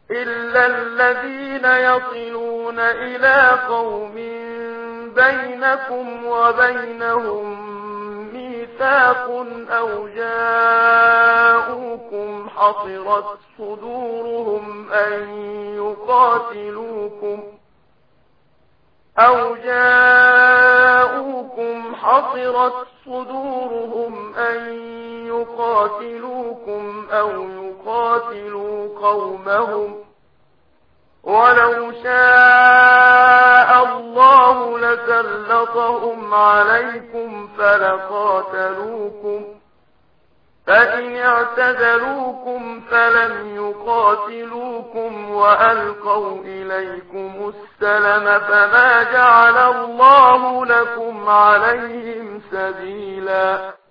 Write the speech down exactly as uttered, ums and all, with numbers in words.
إلا الذين يصلون إلى قوم بينكم وبينهم ميثاق أو جاءوكم حصرت صدورهم أن يقاتلوكم أو جاءوكم حصرت صدورهم أن يقاتلوكم أو يقاتلوا قومهم ولو شاء الله لسلطهم عليكم فلقاتلوكم فإن اعتزلوكم فلم يقاتلوكم وألقوا إليكم السلم فما جعل الله لكم عليهم سبيلا.